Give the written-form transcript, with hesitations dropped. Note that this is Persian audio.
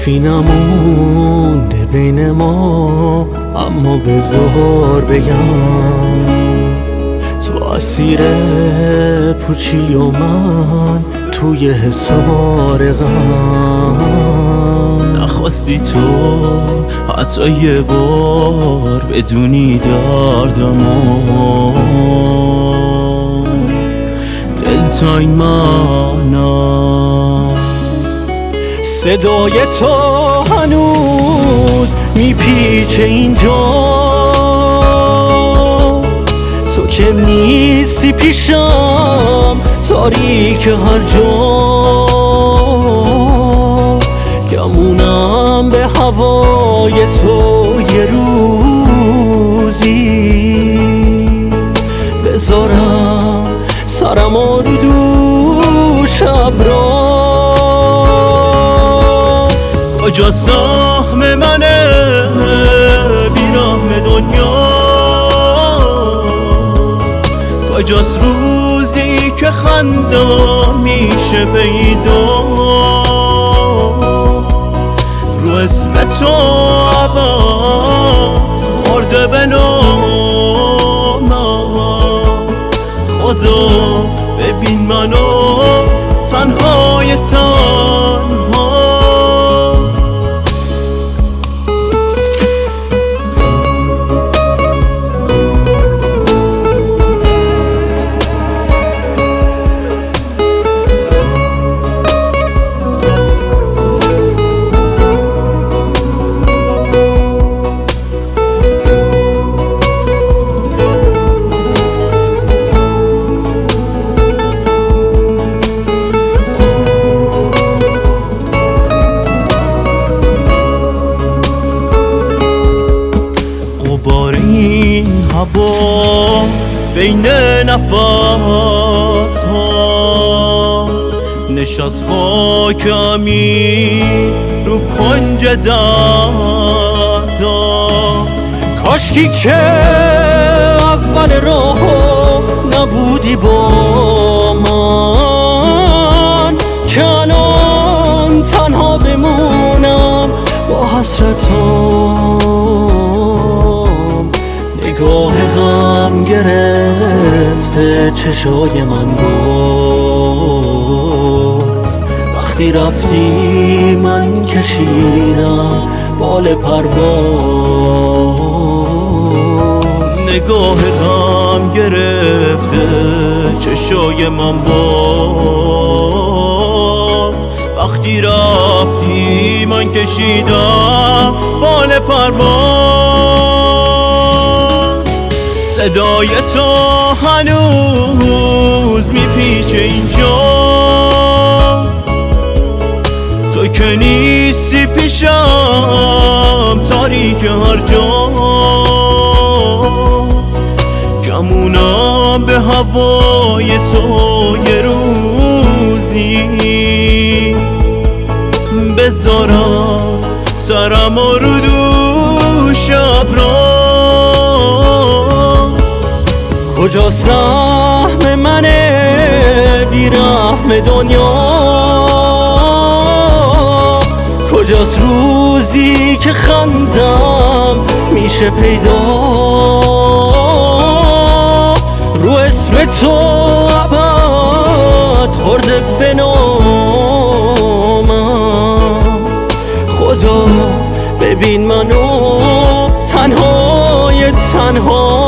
حرفی نمونده بین ما، اما بذار بگم تو اسیر پوچی و من توی حصار غم. نخواستی تو حتی یه بار بدونی دردمو، دلتا این منم. صدای تو هنوز میپیچه اینجا، تو که نیستی پیشم، تاریک هر جا. گمونم به هوای تو یه روزی، بذارم سرم رو دوشم را. کجا سهم منه بیرحم دنیا، کجاست روزی که خندم میشه پیدا. رو اسم تو عباد خورده به نامم، خدا ببین منو تنهای تنها. این هوا بین نفس ها نشست خاکمی رو کنج دردا. کاشکی که اول راهو نبودی با من، که الان تنها بمونم با حسرتام. نگاه غم گرفته چشای من باز، وقتی رفتی من کشیدم بال پرواز. نگاه غم گرفته چشای من باز، وقتی رفتی من کشیدم بال پرواز. صدای تو هنوز میپیچه اینجا، تو که نیستی پیشم، تاریک هر جا. گمونم به هوای تو یه روزی، بذارم سرم رو دوشم را. کجا سهم منه بیرحم دنیا، کجاست روزی که خندم میشه پیدا. رو اسم تو ابد خورده به نامم، خدا ببین منو تنهای تنها.